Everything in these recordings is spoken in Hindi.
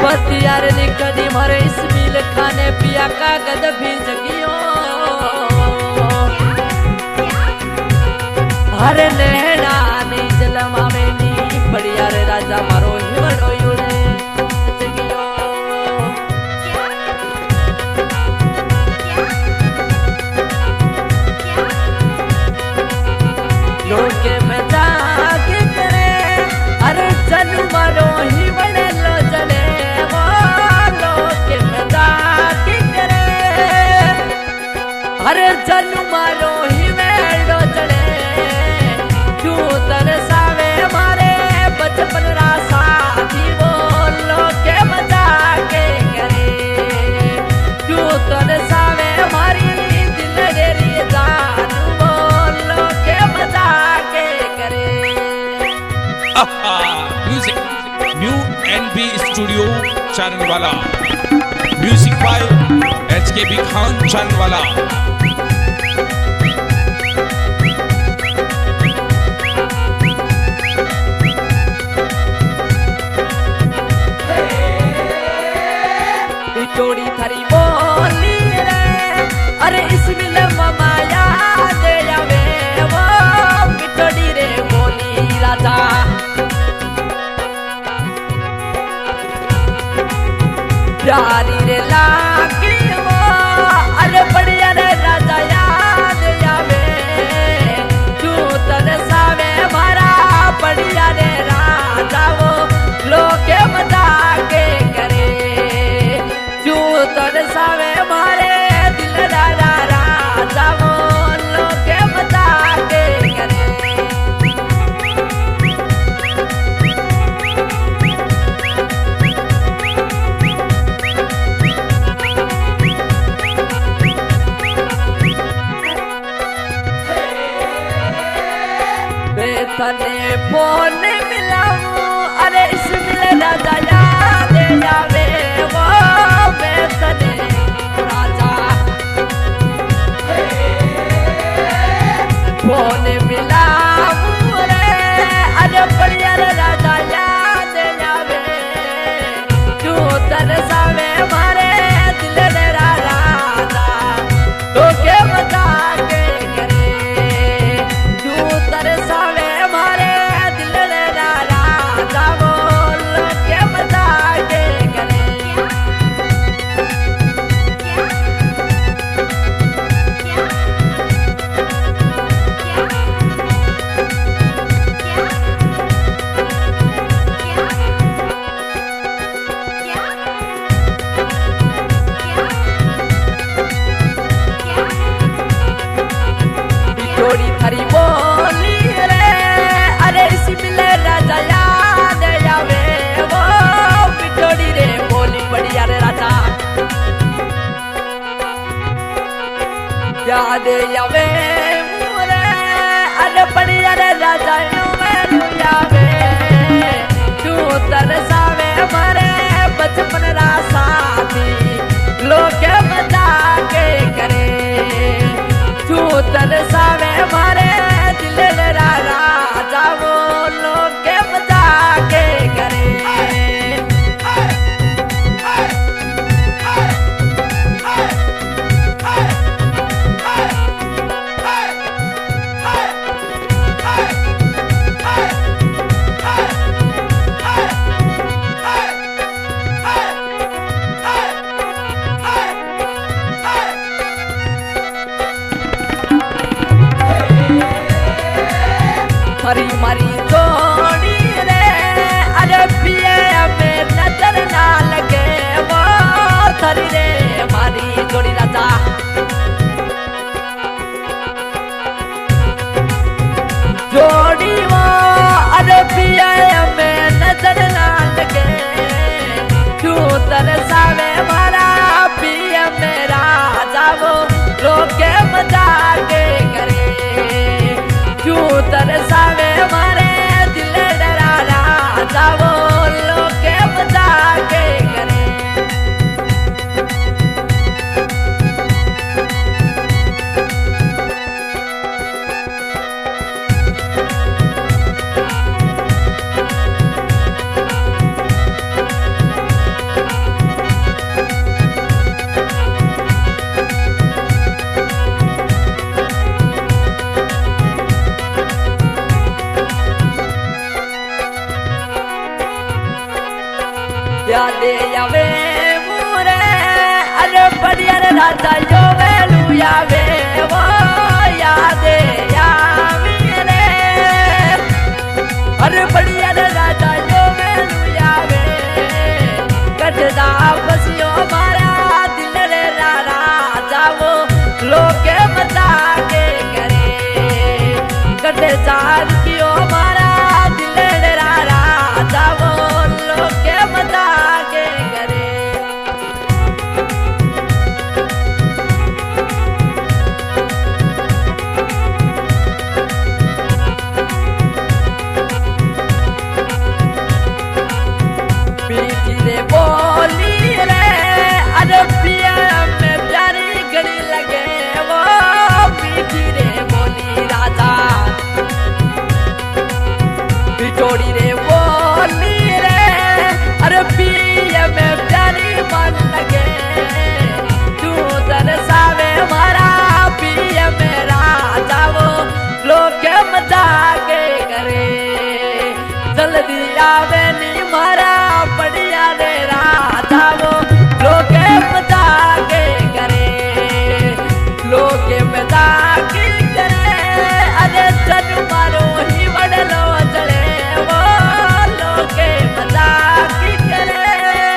यार निकली मारे इसमिल खाने पिया का गद भी जगियो हरे नैना नी जलमा में नी बढ़िया रे राजा मारो हिमड़ो युड़े जगियो लोके में जाके करे अरे जनु मारो हिमड़े लो जले वो लोके में जाके करे अरे जनु मारो हिमड़ो जले क्यों तरसावे मारे बचपन रा साथी वो लोके में जाके करे क्यों तरसावे मारी दिल डेरी जानू वो लोके में जाके करे music new NB studio channel वाला music by HKB Khan channel वाला चोरी थारी बोली रे अरे इसमिल माया दे जावे वो बिटोड़ी रे बोली राजा प्यारी रे लागी वो अरे बढ़िया रे राजा याद आवे तू तरसावे मारा बढ़िया रे राजा वो लोके मजाके करे तरसावे मारे दिल दादा राजा वो लोके मजाके करे बेतने फोन मिलाऊं अरे इसमिल राजा याद आवे वो बेतने राजा फोन मिलाऊं रे अरे बढ़िया रे राजा याद आवे क्यों तरसावे मारे दिल मेरा राजा तो के मजाके करे क्यों तरसावे मारे दिल मेरा राजा बोल के मजाके करे चोरी थारी बोली रे अरे इसमिल राजा याद आवे वो बिटोड़ी रे बोली बढ़िया रे राजा याद आवे मोरे अरे बढ़िया रे राजा आवे तू तरसावे मारे बचपन रा साथी लोके मजाके करे तू तरसावे मारे दिल मेरा राजा वो लोके मजाके करे हरी मरी जोड़ी रे अरे पिए में नजर ना लगे वो थरी रे मारी जोड़ी राजा जोड़ी वो अरे पिए में नजर ना लगे क्यों तरसावे मारा पिए मेरा जावो लोके मजाके करे क्यों तरसावे मारे दिल डरा राजा वो लोके मजाके करे याद आवे मोरे अरे बढ़िया रे राजा यो वेलू आवे वो याद आवे रे अरे बढ़िया रे राजा यो वेलू आवे कटदा बसियो मारा दिल रे राजा वो लोके बता के करे कटे जान कियो मारा दिल रे राजा वो लोके बता के करे पीठी रे बोली रे अरे पिया में प्यारी घड़ी लगे वो पीठी रे बोली राजा पिटोड़ी रे बोली रे अरे पिया में प्यारी मन लगे तू तरसावे मारा पिया में राजा वो लोग मजाक करे जल्दी आवे नी मारा बढ़िया रे राजा वो लोके मजाक करे लोके मजाक करे अरे जन मारो ही बड़लो चले वो लोके मजाक करे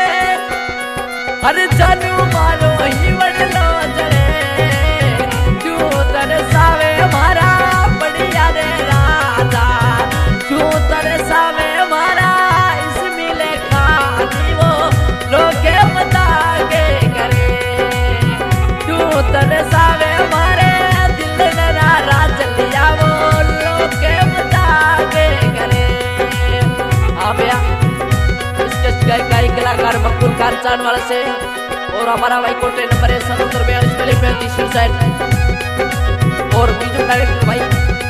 अरे जन मारो ही बड़लो चले तू तरसावे मारा बढ़िया रे राजा तू तरसावे मारा इस मिले खानी वो लोके मजाक करे तू तरसावे मारे दिल मेरा राज लिया वो लोके मजाक करे हाँ भैया इसके गाय कलाकार मकबूल खान चांद वाला से और हमारा भाई कोटे नंबर है 742 साइड और बीजू डायरेक्टर भाई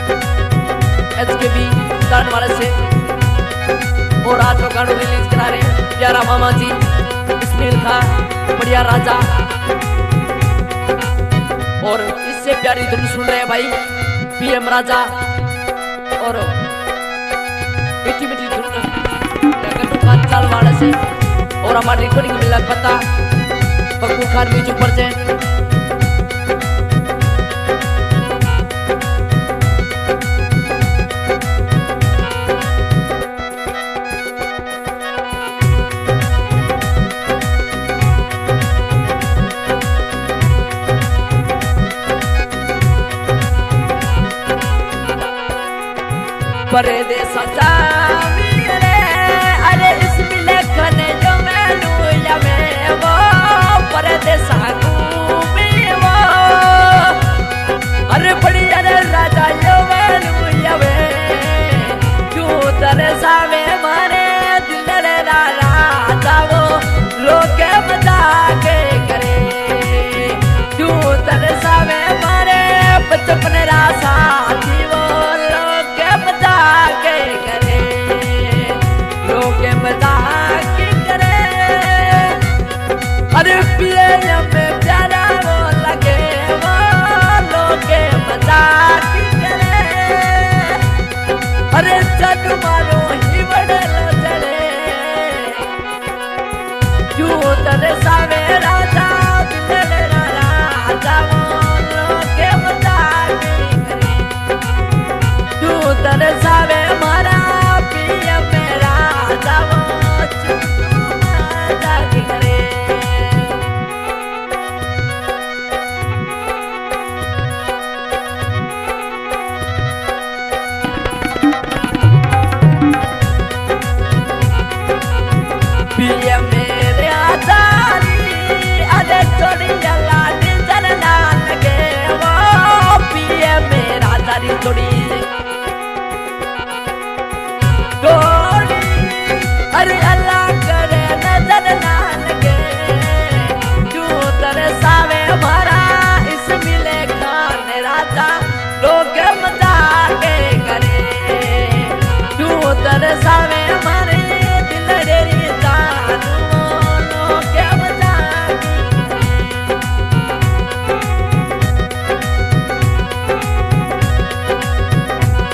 HKB चांद वाला से और आज लोग गानों रिलीज करा रहे हैं प्यारा मामा जी इस्माइल खान बढ़िया राजा और इससे प्यारी धुन सुन रहे हैं भाई PM राजा और मीठी मीठी धुन खान चालवाड़ा से और हमारी रिकॉर्डिंग मिला पता बक्कू खान म्यूजिक पर से परदेस रे अरे इस मिले खने जो मैं यावे वो परदेस घूमे वो अरे बढ़िया रे राजा यो मैं यावे क्यों तरसावे मारे दिल रे राजा वो लोके मजाक करे क्यों तरसावे मारे बचपन रा साथी वो लोके मजाक करे लोके मजाक करे अरे पिए में प्यारा वो लगे वो लोके मजाक करे अरे जग मारो ही बड़लो चले क्यों तरसावे राजा दिल रे राजा वो लोके मजाक करे क्यों तरसावे मारा पिया मेरा राजा वो मजाक करे पिया मेरे आजारी अरे थोड़ी लाड चलना लगे वो पिया मेरा आजारी थोड़ी अरे अल्लाह करे नजर ना लगे क्यों तरसावे हमारा इस मिले खान राजा लोग मजाक करे क्यों तरसावे हमारे दिल डेरी जान लोग मजाक करे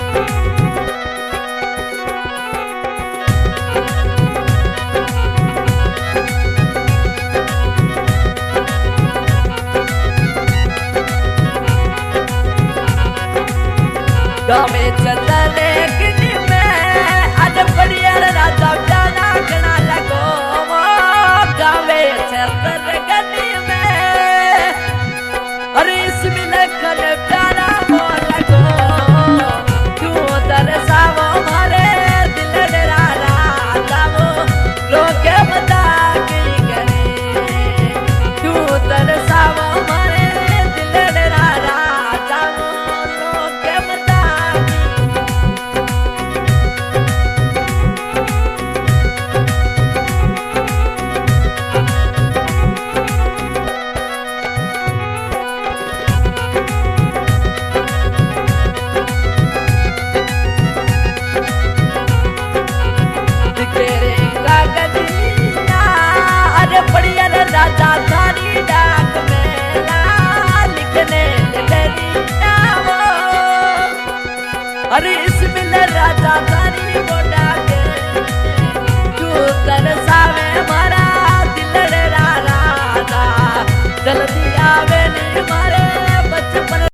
गावे चंदने किनी में आज बढ़िया राजा जाना गणा लगो गावे चंदन गनी में अरे इसमें लखन प्यारा हो लगो तू तरसावो मारे दिल डेरा राजा वो लोगे बता की करे तू तरसावो मारे दिल डेरा राजा वो लोगे बता तेरे कागजिया अरे बढ़िया रे राजा थारी डाक मेला लिखने डरिया वो अरे इसमें राजा थारी वो डाके तू तरसा